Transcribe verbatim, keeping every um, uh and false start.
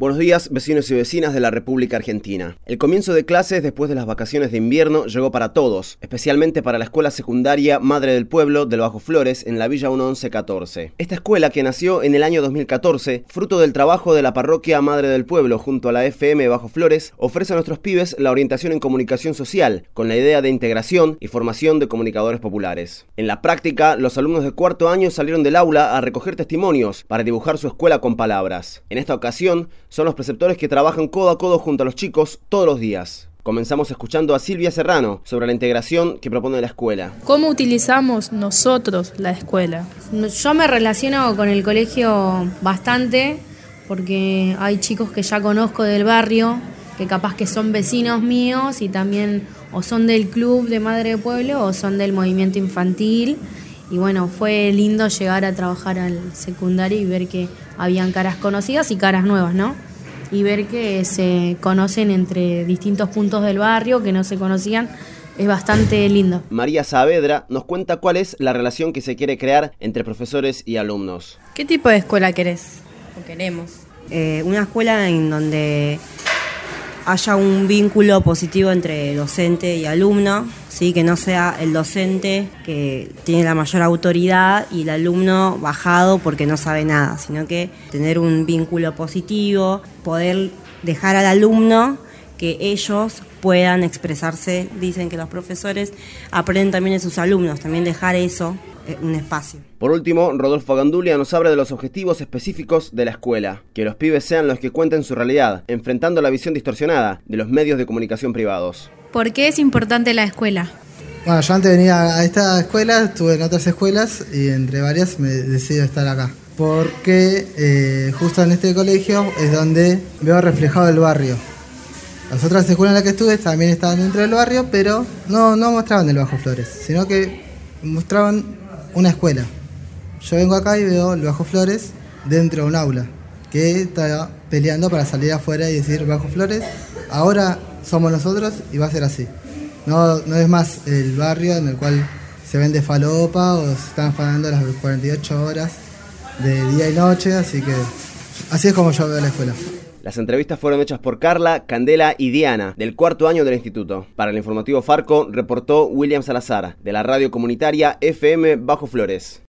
Buenos días, vecinos y vecinas de la República Argentina. El comienzo de clases después de las vacaciones de invierno llegó para todos, especialmente para la escuela secundaria Madre del Pueblo del Bajo Flores en la Villa mil once catorce. Esta escuela, que nació en el año dos mil catorce, fruto del trabajo de la parroquia Madre del Pueblo junto a la F M Bajo Flores, ofrece a nuestros pibes la orientación en comunicación social, con la idea de integración y formación de comunicadores populares. En la práctica, los alumnos de cuarto año salieron del aula a recoger testimonios para dibujar su escuela con palabras. En esta ocasión, son los preceptores que trabajan codo a codo junto a los chicos todos los días. Comenzamos escuchando a Silvia Serrano sobre la integración que propone la escuela. ¿Cómo utilizamos nosotros la escuela? Yo me relaciono con el colegio bastante porque hay chicos que ya conozco del barrio, que capaz que son vecinos míos y también o son del club de Madre del Pueblo o son del movimiento infantil. Y bueno, fue lindo llegar a trabajar al secundario y ver que habían caras conocidas y caras nuevas, ¿no? Y ver que se conocen entre distintos puntos del barrio, que no se conocían, es bastante lindo. María Saavedra nos cuenta cuál es la relación que se quiere crear entre profesores y alumnos. ¿Qué tipo de escuela querés o queremos? Eh, una escuela en donde haya un vínculo positivo entre docente y alumno, ¿sí? Que no sea el docente que tiene la mayor autoridad y el alumno bajado porque no sabe nada, sino que tener un vínculo positivo, poder dejar al alumno que ellos puedan expresarse. Dicen que los profesores aprenden también de sus alumnos, también dejar eso, un espacio. Por último, Rodolfo Gandulia nos habla de los objetivos específicos de la escuela, que los pibes sean los que cuenten su realidad, enfrentando la visión distorsionada de los medios de comunicación privados. ¿Por qué es importante la escuela? Bueno, yo antes de venir a esta escuela, estuve en otras escuelas y entre varias me decido estar acá. Porque eh, justo en este colegio es donde veo reflejado el barrio. Las otras escuelas en las que estuve también estaban dentro del barrio, pero no, no mostraban el Bajo Flores, sino que mostraban una escuela. Yo vengo acá y veo el Bajo Flores dentro de un aula, que está peleando para salir afuera y decir: Bajo Flores, ahora somos nosotros y va a ser así. No, no es más el barrio en el cual se vende falopa o se están afanando las cuarenta y ocho horas de día y noche, así que así es como yo veo la escuela. Las entrevistas fueron hechas por Carla, Candela y Diana, del cuarto año del instituto. Para el informativo Farco, reportó William Salazar, de la radio comunitaria F M Bajo Flores.